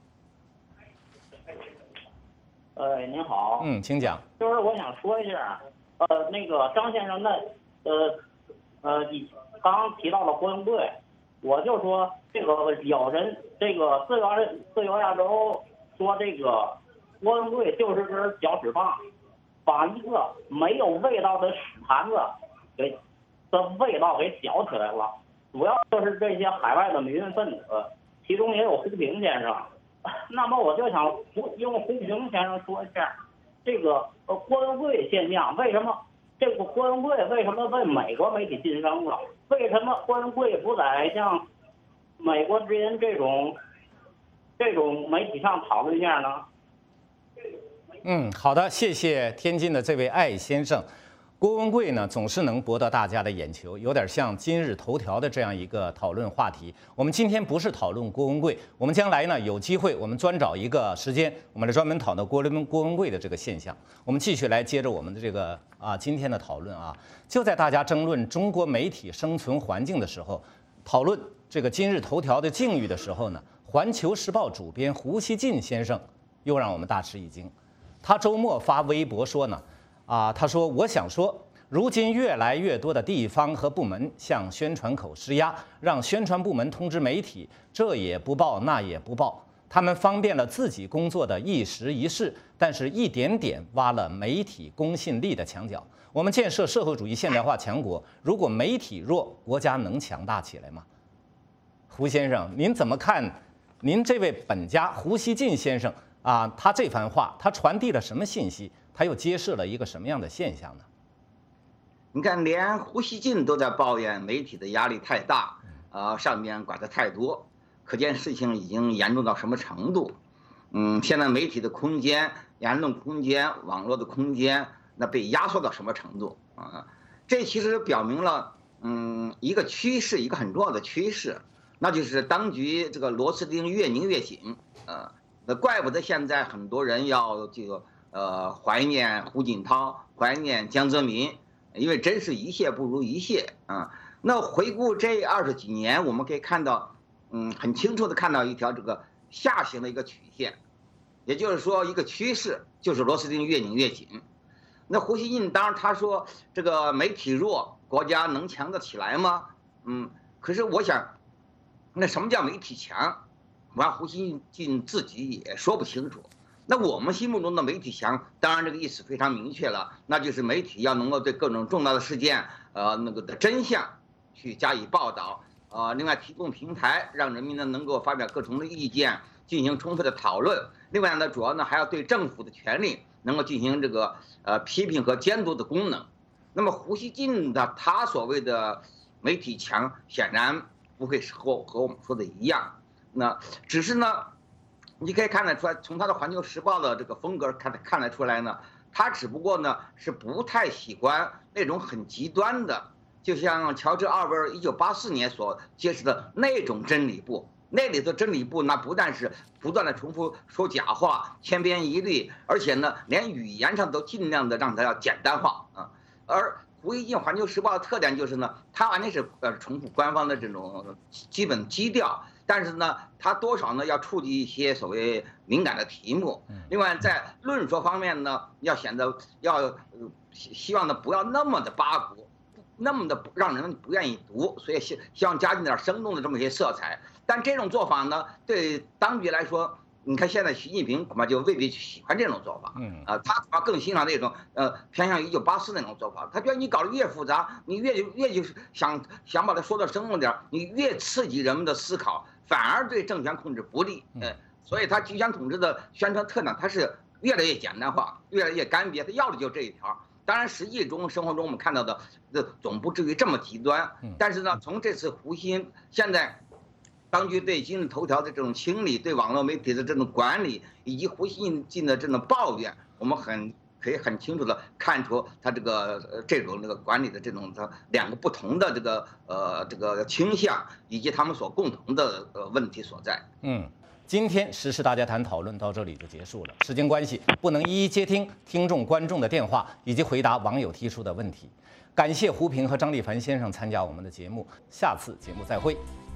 呃，您好。 嗯，请讲。 就是我想说一下，呃，那个张先生，那呃呃，你刚刚提到了郭文贵，我就说这个有人这个自由自由亚洲说这个郭文贵就是根搅屎棒，把一个没有味道的屎坛子给的味道给搅起来了。主要就是这些海外的民运分子，其中也有胡平先生。那么我就想用胡平先生说一下，这个呃郭文贵现象为什么这个郭文贵为什么被美国媒体晋升了？为什么郭文贵不在像美国之音这种这种媒体上讨论一下呢？ 嗯，好的，谢谢天津的这位艾先生。郭文贵呢，总是能博得大家的眼球，有点像今日头条的这样一个讨论话题。我们今天不是讨论郭文贵，我们将来呢有机会，我们专找一个时间，我们来专门讨论郭文郭文贵的这个现象。我们继续来接着我们的这个啊今天的讨论啊，就在大家争论中国媒体生存环境的时候，讨论这个今日头条的境遇的时候呢，《环球时报》主编胡锡进先生又让我们大吃一惊。他周末发微博说呢。啊，他说：“我想说，如今越来越多的地方和部门向宣传口施压，让宣传部门通知媒体，这也不报，那也不报。他们方便了自己工作的一时一事，但是一点点挖了媒体公信力的墙角。我们建设社会主义现代化强国，如果媒体弱，国家能强大起来吗？”胡先生，您怎么看？您这位本家胡锡进先生啊，他这番话，他传递了什么信息？他又揭示了一个什么样的现象呢？ 你看，连胡锡进都在抱怨媒体的压力太大，啊、呃，上面管的太多，可见事情已经严重到什么程度。嗯，现在媒体的空间、言论空间、网络的空间，那被压缩到什么程度啊？这其实表明了，嗯，一个趋势，一个很重要的趋势，那就是当局这个螺丝钉越拧越紧啊。那怪不得现在很多人要这个。呃，怀念胡锦涛，怀念江泽民，因为真是一谢不如一谢啊。那回顾这二十几年，我们可以看到，嗯，很清楚的看到一条这个下行的一个曲线，也就是说一个趋势，就是螺丝钉越拧越紧。那胡锡进当然他说这个媒体弱，国家能强得起来吗？嗯，可是我想，那什么叫媒体强？我看胡锡进自己也说不清楚。那我们心目中的媒体强，当然这个意思非常明确了，那就是媒体要能够对各种重大的事件，呃，那个的真相去加以报道，呃，另外提供平台，让人民呢能够发表各种的意见，进行充分的讨论。另外呢，主要呢还要对政府的权力能够进行这个呃批评和监督的功能。那么胡锡进的他所谓的媒体强，显然不会和和我们说的一样，那只是呢。你可以看得出来，从他的《环球时报》的这个风格看看得出来呢，他只不过呢是不太喜欢那种很极端的，就像乔治·奥威尔一九八四年所揭示的那种真理部。那里的真理部，那不但是不断的重复说假话、千篇一律，而且呢，连语言上都尽量的让它要简单化啊。而胡锡进《环球时报》的特点就是呢，它完全是呃重复官方的这种基本基调。但是呢，他多少呢要触及一些所谓敏感的题目。另外，在论说方面呢，要显得要呃希望呢不要那么的八股，那么的让人不愿意读，所以希希望加进点生动的这么一些色彩。但这种做法呢，对当局来说，你看现在习近平恐怕就未必喜欢这种做法。嗯啊，他恐怕更欣赏那种呃偏向一九八四那种做法。他觉得你搞得越复杂，你越越就是想想把它说的生动点，你越刺激人们的思考。反而对政权控制不利，嗯，所以他集权统治的宣传特点，它是越来越简单化，越来越干瘪，他要的就这一条。当然，实际中生活中我们看到的，这总不至于这么极端。但是呢，从这次胡锡现在当局对今日头条的这种清理，对网络媒体的这种管理，以及胡锡进的这种抱怨，我们很可以很清楚的看出他这个呃这种这个管理的这种的两个不同的这个呃这个倾向，以及他们所共同的呃问题所在。 嗯，今天时事大家谈讨论到这里就结束了，时间关系不能一一接听听众观众的电话以及回答网友提出的问题。感谢胡平和张立凡先生参加我们的节目，下次节目再会。